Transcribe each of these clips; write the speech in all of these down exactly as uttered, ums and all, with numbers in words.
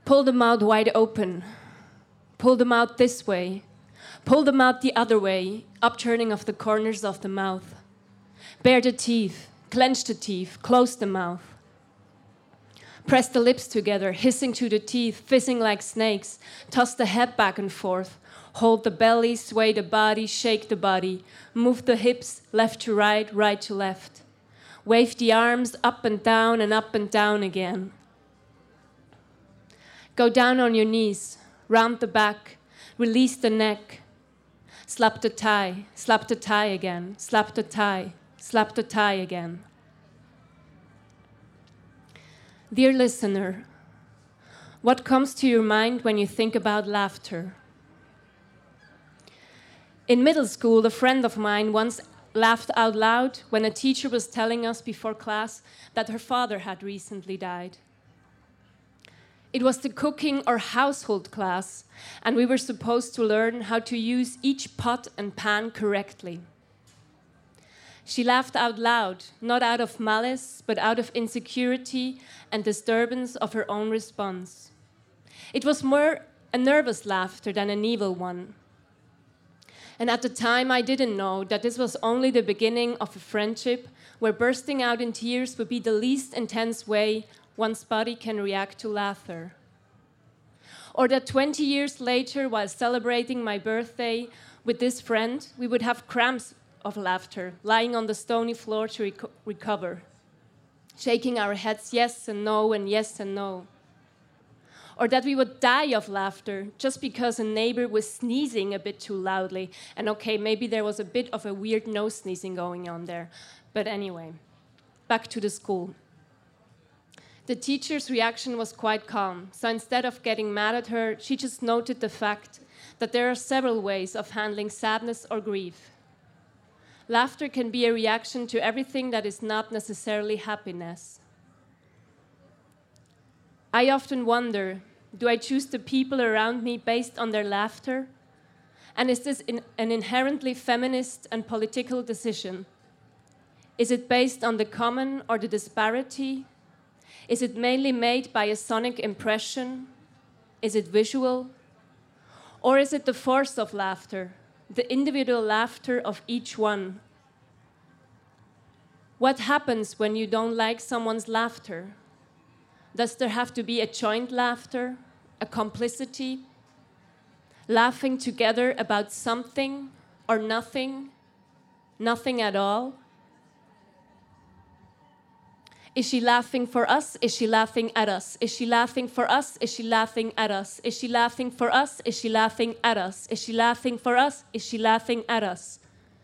Pull the mouth wide open. Pull the mouth this way. Pull the mouth the other way, upturning of the corners of the mouth. Bare the teeth, clench the teeth, close the mouth. Press the lips together, hissing to the teeth, fizzing like snakes. Toss the head back and forth. Hold the belly, sway the body, shake the body. Move the hips left to right, right to left. Wave the arms up and down and up and down again. Go down on your knees, round the back, release the neck. Slap the thigh, slap the thigh again, slap the thigh, slap the thigh again. Dear listener, what comes to your mind when you think about laughter? In middle school, a friend of mine once laughed out loud when a teacher was telling us before class that her father had recently died. It was the cooking or household class, and we were supposed to learn how to use each pot and pan correctly. She laughed out loud, not out of malice, but out of insecurity and disturbance of her own response. It was more a nervous laughter than an evil one. And at the time, I didn't know that this was only the beginning of a friendship where bursting out in tears would be the least intense way one's body can react to laughter. Or that twenty years later, while celebrating my birthday with this friend, we would have cramps of laughter, lying on the stony floor to rec- recover, shaking our heads yes and no and yes and no. Or that we would die of laughter just because a neighbor was sneezing a bit too loudly. And okay, maybe there was a bit of a weird nose sneezing going on there. But anyway, back to the school. The teacher's reaction was quite calm. So instead of getting mad at her, she just noted the fact that there are several ways of handling sadness or grief. Laughter can be a reaction to everything that is not necessarily happiness. I often wonder, do I choose the people around me based on their laughter? And is this in, an inherently feminist and political decision? Is it based on the common or the disparity? Is it mainly made by a sonic impression? Is it visual? Or is it the force of laughter, the individual laughter of each one? What happens when you don't like someone's laughter? Does there have to be a joint laughter, a complicity, laughing together about something or nothing, nothing at all? Is she laughing for us? Is she laughing at us? Is she laughing for us? Is she laughing at us? Is she laughing for us? Is she laughing at us? Is she laughing for us? Is she laughing at us?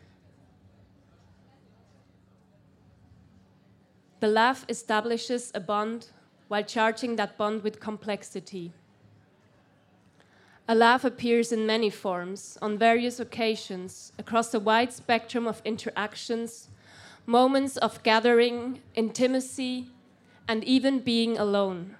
The laugh establishes a bond while charging that bond with complexity. A laugh appears in many forms, on various occasions, across a wide spectrum of interactions, moments of gathering, intimacy, and even being alone.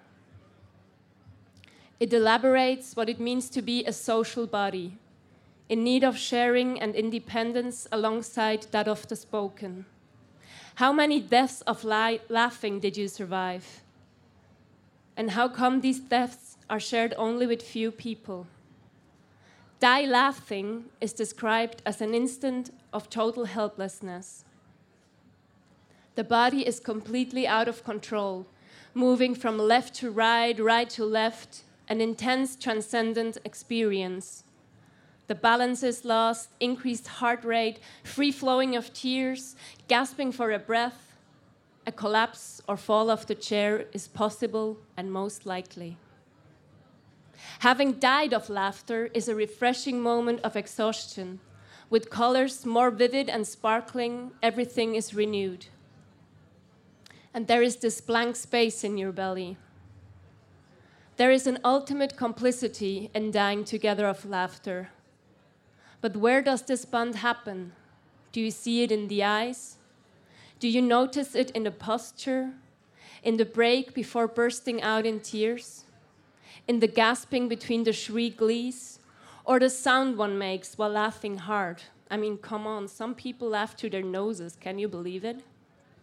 It elaborates what it means to be a social body, in need of sharing and independence alongside that of the spoken. How many deaths of li- laughing did you survive? And how come these deaths are shared only with few people? Die laughing is described as an instant of total helplessness. The body is completely out of control, moving from left to right, right to left, an intense transcendent experience. The balance is lost, increased heart rate, free flowing of tears, gasping for a breath. A collapse or fall off the chair is possible and most likely. Having died of laughter is a refreshing moment of exhaustion. With colors more vivid and sparkling, everything is renewed. And there is this blank space in your belly. There is an ultimate complicity in dying together of laughter. But where does this bond happen? Do you see it in the eyes? Do you notice it in the posture, in the break before bursting out in tears, in the gasping between the shriek glees, or the sound one makes while laughing hard? I mean, come on, some people laugh to their noses, can you believe it?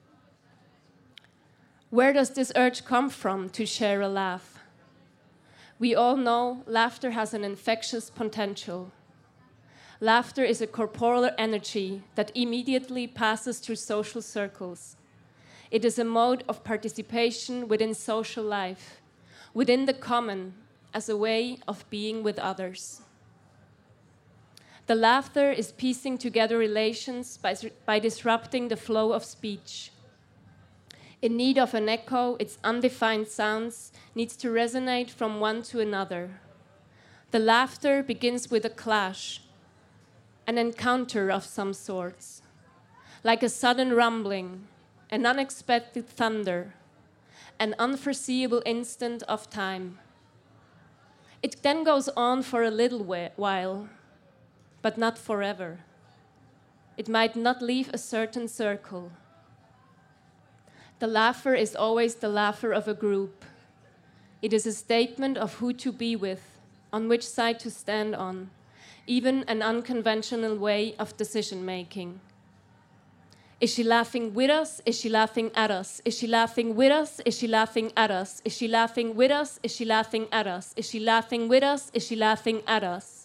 Where does this urge come from to share a laugh? We all know laughter has an infectious potential. Laughter is a corporeal energy that immediately passes through social circles. It is a mode of participation within social life, within the common, as a way of being with others. The laughter is piecing together relations by, by disrupting the flow of speech. In need of an echo, its undefined sounds needs to resonate from one to another. The laughter begins with a clash, an encounter of some sorts, like a sudden rumbling, an unexpected thunder, an unforeseeable instant of time. It then goes on for a little while, but not forever. It might not leave a certain circle. The laugher is always the laugher of a group. It is a statement of who to be with, on which side to stand on, even an unconventional way of decision-making. Is she laughing with us? Is she laughing at us? Is she laughing with us? Is she laughing at us? Is she laughing with us? Is she laughing at us? Is she laughing with us? Is she laughing at us?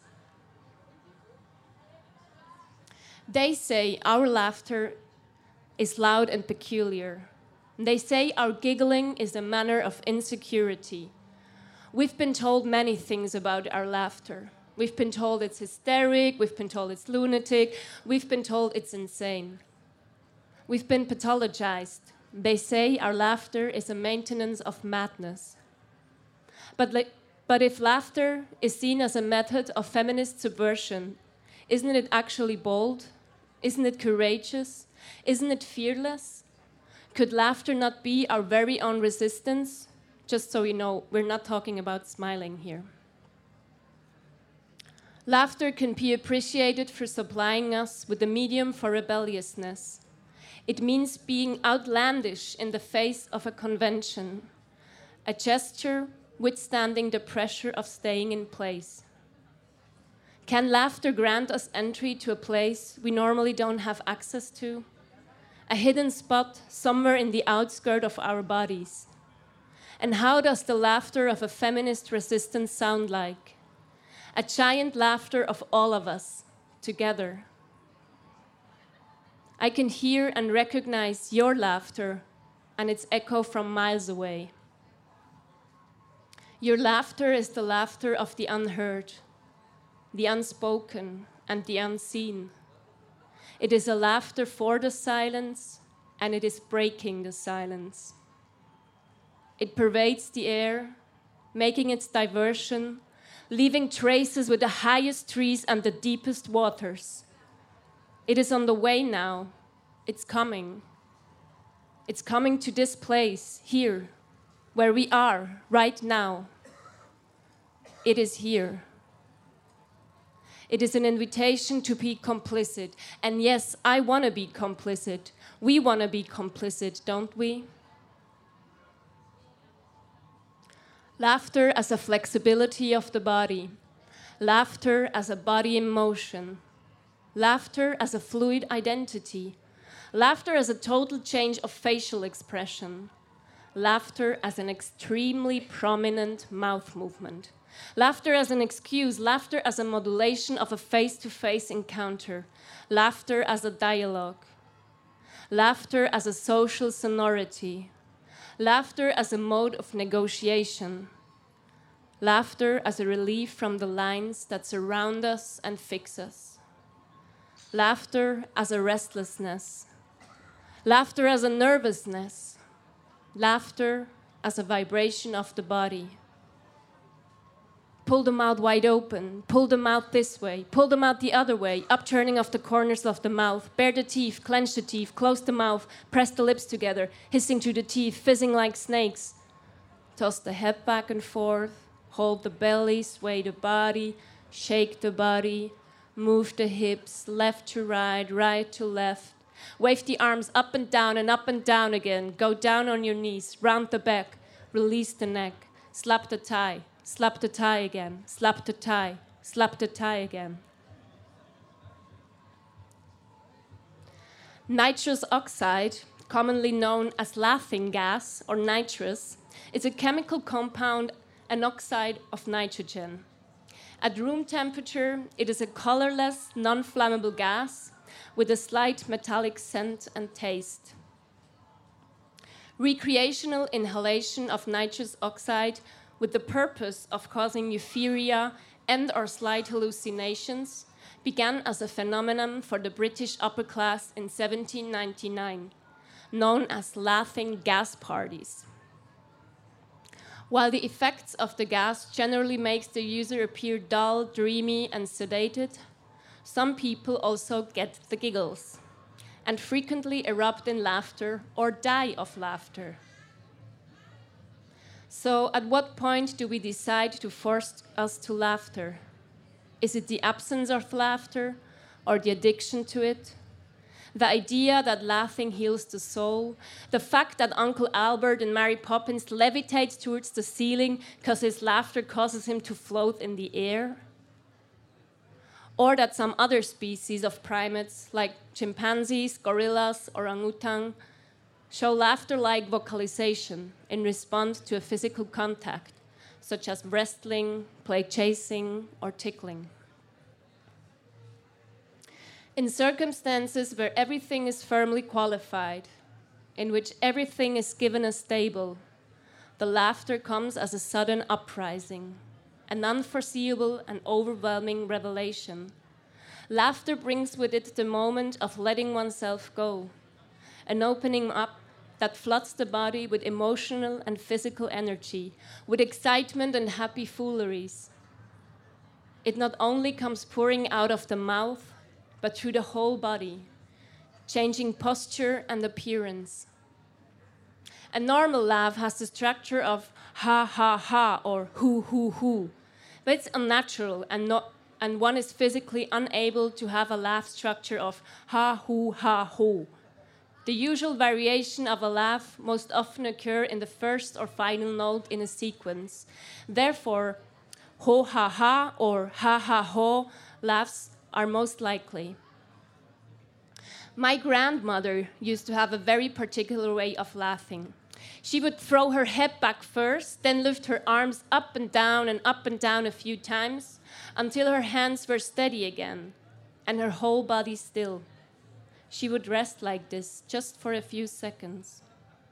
They say our laughter is loud and peculiar. They say our giggling is a manner of insecurity. We've been told many things about our laughter. We've been told it's hysteric, we've been told it's lunatic, we've been told it's insane. We've been pathologized. They say our laughter is a maintenance of madness. But, like, but if laughter is seen as a method of feminist subversion, isn't it actually bold? Isn't it courageous? Isn't it fearless? Could laughter not be our very own resistance? Just so you know, we're not talking about smiling here. Laughter can be appreciated for supplying us with a medium for rebelliousness. It means being outlandish in the face of a convention, a gesture withstanding the pressure of staying in place. Can laughter grant us entry to a place we normally don't have access to? A hidden spot somewhere in the outskirt of our bodies? And how does the laughter of a feminist resistance sound like? A giant laughter of all of us, together. I can hear and recognize your laughter and its echo from miles away. Your laughter is the laughter of the unheard, the unspoken, and the unseen. It is a laughter for the silence, and it is breaking the silence. It pervades the air, making its diversion, leaving traces with the highest trees and the deepest waters. It is on the way now. It's coming. It's coming to this place, here, where we are, right now. It is here. It is an invitation to be complicit. And yes, I want to be complicit. We want to be complicit, don't we? Laughter as a flexibility of the body. Laughter as a body in motion. Laughter as a fluid identity. Laughter as a total change of facial expression. Laughter as an extremely prominent mouth movement. Laughter as an excuse, laughter as a modulation of a face-to-face encounter. Laughter as a dialogue. Laughter as a social sonority. Laughter as a mode of negotiation. Laughter as a relief from the lines that surround us and fix us. Laughter as a restlessness. Laughter as a nervousness. Laughter as a vibration of the body. Pull the mouth wide open, pull the mouth this way, pull the mouth the other way, upturning of the corners of the mouth, bare the teeth, clench the teeth, close the mouth, press the lips together, hissing through the teeth, fizzing like snakes. Toss the head back and forth, hold the belly, sway the body, shake the body, move the hips, left to right, right to left. Wave the arms up and down and up and down again. Go down on your knees, round the back, release the neck, slap the thigh. Slap the thigh again, slap the thigh, slap the thigh again. Nitrous oxide, commonly known as laughing gas or nitrous, is a chemical compound an oxide of nitrogen. At room temperature, it is a colorless, non-flammable gas with a slight metallic scent and taste. Recreational inhalation of nitrous oxide with the purpose of causing euphoria and or slight hallucinations began as a phenomenon for the British upper class in seventeen ninety-nine, known as laughing gas parties. While the effects of the gas generally makes the user appear dull, dreamy, and sedated, some people also get the giggles and frequently erupt in laughter or die of laughter. So at what point do we decide to force us to laughter? Is it the absence of laughter or the addiction to it? The idea that laughing heals the soul, the fact that Uncle Albert in Mary Poppins levitates towards the ceiling because his laughter causes him to float in the air? Or that some other species of primates, like chimpanzees, gorillas, or orangutan, show laughter-like vocalization in response to a physical contact, such as wrestling, play chasing, or tickling. In circumstances where everything is firmly qualified, in which everything is given as stable, the laughter comes as a sudden uprising, an unforeseeable and overwhelming revelation. Laughter brings with it the moment of letting oneself go, an opening up that floods the body with emotional and physical energy, with excitement and happy fooleries. It not only comes pouring out of the mouth, but through the whole body, changing posture and appearance. A normal laugh has the structure of ha ha ha or hoo hoo hoo, but it's unnatural and not, and one is physically unable to have a laugh structure of ha hoo ha hoo. The usual variation of a laugh most often occur in the first or final note in a sequence. Therefore, ho ha ha or ha ha ho laughs are most likely. My grandmother used to have a very particular way of laughing. She would throw her head back first, then lift her arms up and down and up and down a few times until her hands were steady again and her whole body still. She would rest like this just for a few seconds.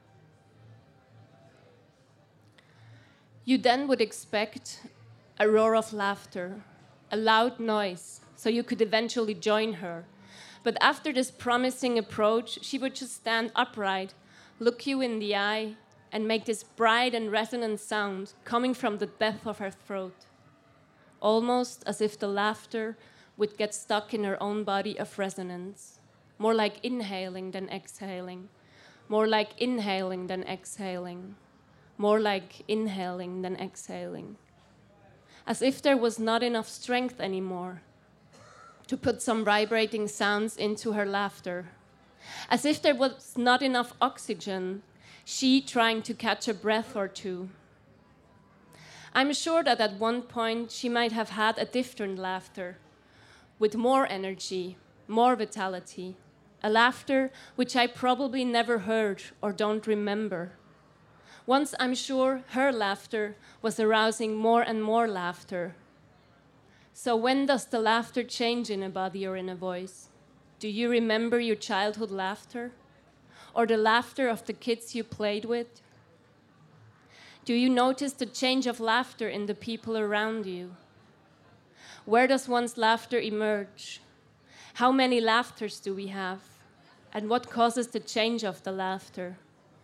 You then would expect a roar of laughter, a loud noise, so you could eventually join her. But after this promising approach, she would just stand upright, look you in the eye, and make this bright and resonant sound coming from the depth of her throat, almost as if the laughter would get stuck in her own body of resonance, more like inhaling than exhaling, more like inhaling than exhaling, more like inhaling than exhaling, as if there was not enough strength anymore to put some vibrating sounds into her laughter, as if there was not enough oxygen, she trying to catch a breath or two. I'm sure that at one point she might have had a different laughter, with more energy, more vitality, a laughter which I probably never heard or don't remember. Once I'm sure her laughter was arousing more and more laughter. So when does the laughter change in a body or in a voice? Do you remember your childhood laughter? Or the laughter of the kids you played with? Do you notice the change of laughter in the people around you? Where does one's laughter emerge? How many laughters do we have? And what causes the change of the laughter?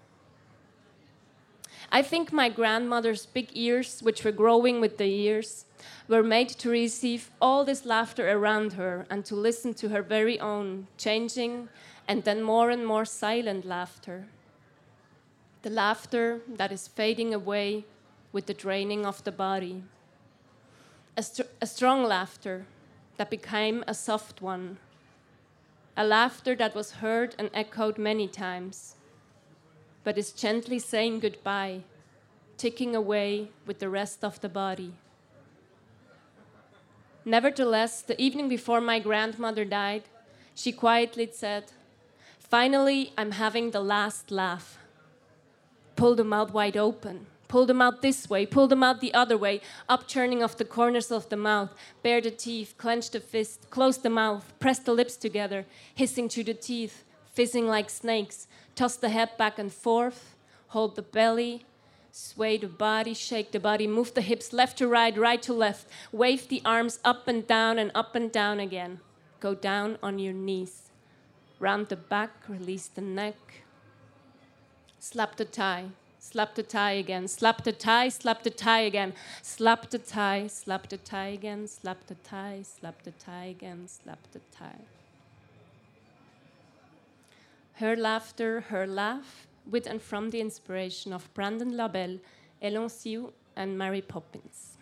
I think my grandmother's big ears, which were growing with the years, were made to receive all this laughter around her and to listen to her very own changing and then more and more silent laughter. The laughter that is fading away with the draining of the body. A, st- a strong laughter that became a soft one. A laughter that was heard and echoed many times, but is gently saying goodbye, ticking away with the rest of the body. Nevertheless, the evening before my grandmother died, she quietly said, "Finally, I'm having the last laugh." Pull the mouth wide open, Pull them out this way, pull them out the other way, upturning of the corners of the mouth, bare the teeth, clench the fist, close the mouth, press the lips together, hissing through the teeth, fizzing like snakes, toss the head back and forth, hold the belly, sway the body, shake the body, move the hips left to right, right to left, wave the arms up and down and up and down again. Go down on your knees. Round the back, release the neck. Slap the thigh. Slap the thigh again, slap the thigh, slap the thigh again, slap the thigh, slap the thigh again, slap the thigh, slap the thigh again, slap the thigh. Her laughter, her laugh, with and from the inspiration of Brandon LaBelle, Elon Siu, and Mary Poppins.